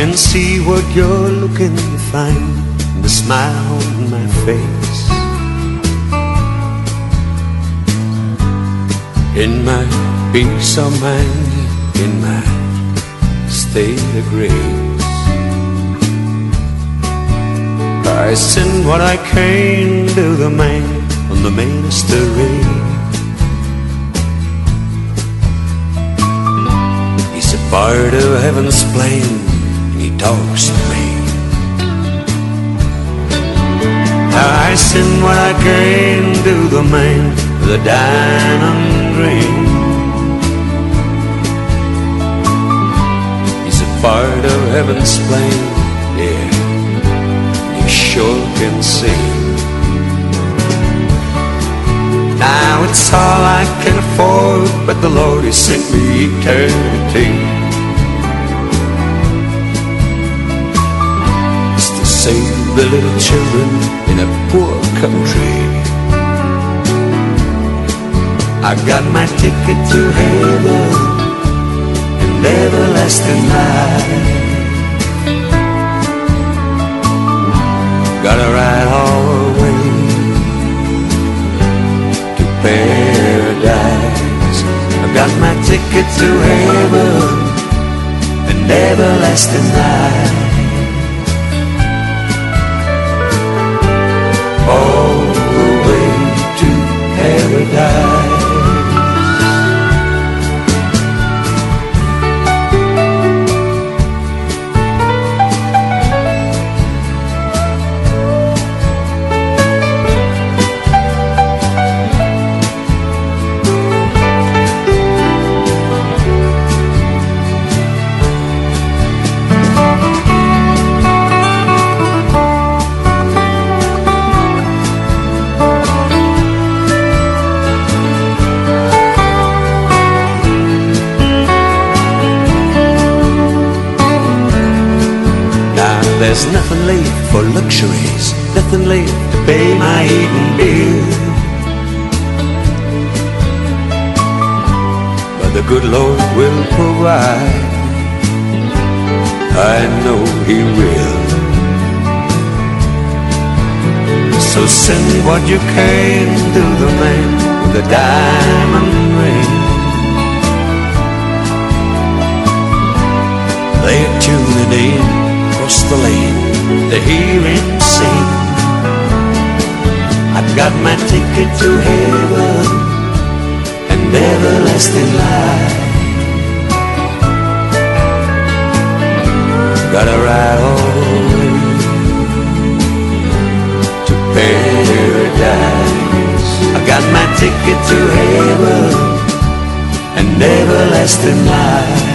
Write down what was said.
can see what you're looking to find in the smile on my face. In my peace of mind, in my state of grace, I send what I can to the man on the ministry. He's a part of heaven's plan, and he talks to me. I send what I can to the man with a diamond ring. He's a part of heaven's plan, yeah, you sure can see. Now it's all I can afford, but the Lord has sent me eternity. It's to save the little children in a poor country. I got my ticket to heaven and everlasting life. Gotta ride all the way to paradise. I got my ticket to heaven and everlasting life. All the way to paradise. There's nothing left for luxuries, nothing left to pay my eating bill. But the good Lord will provide, I know He will. So send what you can to the man with the diamond ring. They're tuning in across the lane to hear him sing. I've got my ticket to heaven and everlasting life. Gotta ride all the way to paradise. I got my ticket to heaven and everlasting life.